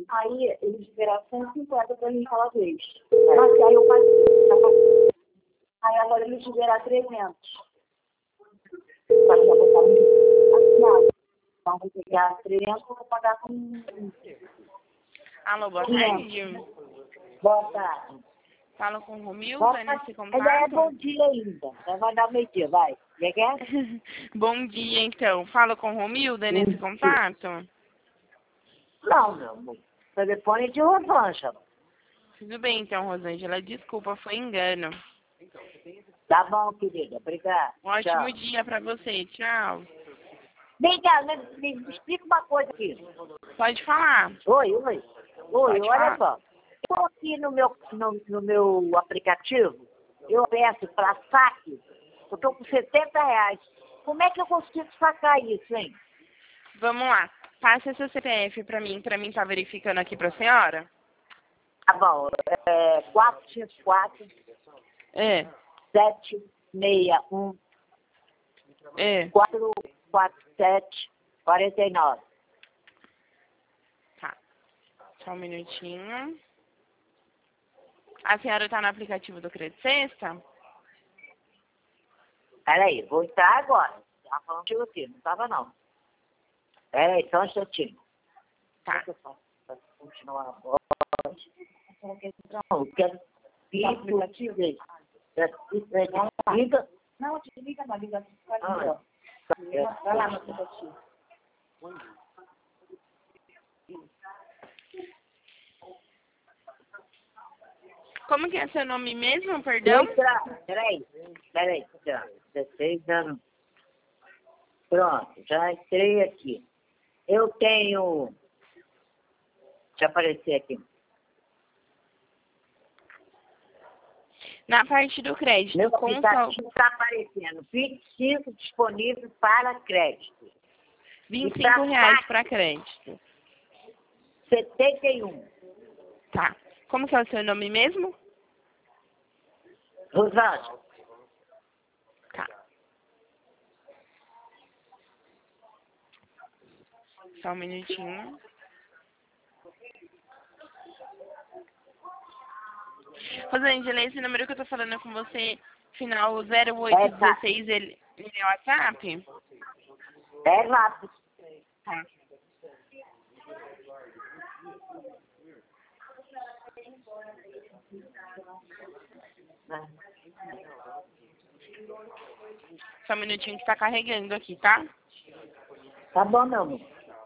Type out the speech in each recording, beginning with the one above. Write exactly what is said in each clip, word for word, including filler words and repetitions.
Aí eles liberaram cento e cinquenta para mim cada vez. Mas aí eu paguei. Aí agora eles liberaram trezentos. Só que já botaram assinado. Então vou pegar trezentos e vou pagar com... Alô, boa tarde. Boa tarde. Falo com o Romilda nesse contato. Ainda é bom dia ainda. Já vai dar meio dia, vai. Quer que é? Bom dia, então. Falo com o Romilda nesse Sim. contato? Não, meu amor. Telefone é de Rosângela. Tudo bem, então, Rosângela. Desculpa, foi engano. Tá bom, querida. Obrigada. Um ótimo Tchau. dia pra você. Tchau. Vem cá, me, me, me explica uma coisa aqui. Pode falar. Oi, oi. Oi, Pode olha falar. só. Eu aqui no meu, no, no meu aplicativo, eu peço para saque, eu estou com setenta reais. Como é que eu consigo sacar isso, hein? Vamos lá. Passe seu C P F pra mim, pra mim estar verificando aqui pra senhora. Tá bom. É quatro cinco quatro, É, sete seis um, é. quatro quatro sete, quatro nove. Tá. Só um minutinho. A senhora tá no aplicativo do Crédito Sexta? Peraí, vou entrar agora. Tava falando de você, não tava não. Peraí, só um instantinho. Tá. O que eu faço pra continuar a voz? Não, eu quero ir pro aplicativo. Liga. Não, te liga, não, liga. Vai lá no aplicativo. Como que é seu nome mesmo, perdão? Peraí, peraí, já. dezesseis anos. Pronto, já entrei aqui. Eu tenho... Deixa eu aparecer aqui. Na parte do crédito, Meu com aplicativo está aparecendo. vinte e cinco disponível para crédito. vinte e cinco reais para crédito. setenta e um. Tá. Como que é o seu nome mesmo? Rosângela. Tá. Só um minutinho. Rosângela, esse número que eu tô falando com você, final zero oito um seis, ele, ele é o WhatsApp? É rápido. Tá. Só um minutinho que tá carregando aqui, tá? Tá bom, meu amor.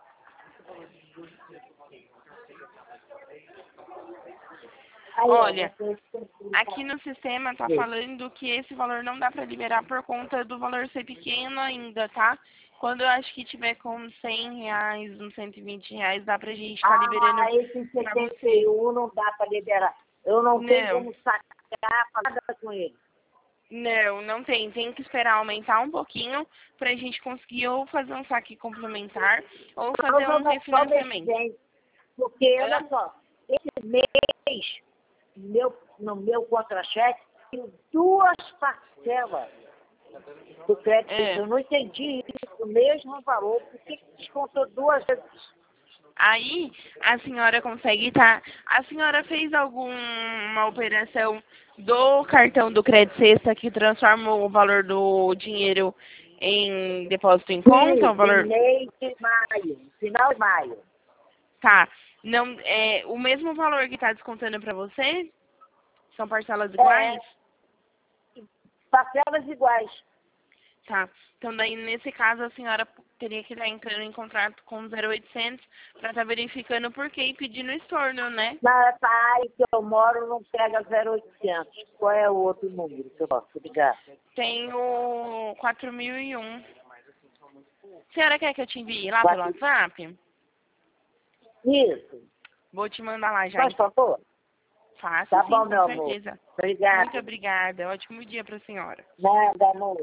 Aí, Olha, ó, aqui no sistema tá falando que esse valor não dá para liberar por conta do valor ser pequeno ainda, tá? Quando eu acho que tiver com cem reais, uns cento e vinte reais, dá pra gente estar tá liberando. Ah, esse setenta e um não dá para liberar. Eu não, não tenho como sacar nada com ele. Não, não tem. Tem que esperar aumentar um pouquinho pra gente conseguir ou fazer um saque complementar ou fazer um refinanciamento. Porque, olha só, esse mês, meu, no meu contra-cheque, tem duas parcelas do crédito. É. Eu não entendi isso, o mesmo valor. Por que descontou duas vezes? Aí, a senhora consegue estar... Tá, a senhora fez alguma operação do cartão do Crédito Sexta que transforma o valor do dinheiro em depósito em conta? Sim, o valor... mês de maio, final de maio. Tá. Não, é, o mesmo valor que está descontando para você? São parcelas iguais? É, parcelas iguais. Tá. Então, daí, nesse caso, a senhora teria que estar entrando em contrato com o zero oitocentos para estar tá verificando por quê e pedindo estorno, né? Na área que eu moro não pega zero oitocentos. Qual é o outro número que eu posso ligar? Tem o quatro mil e um. A senhora quer que eu te envie lá Quatro... pelo WhatsApp? Isso. Vou te mandar lá já. Faz favor. Faço, tá sim, bom, com meu certeza. Amor. Obrigada. Muito obrigada. Ótimo dia para a senhora. Nada, amor.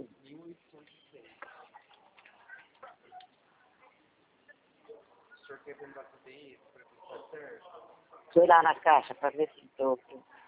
Deixa eu ir lá na caixa para ver se estou.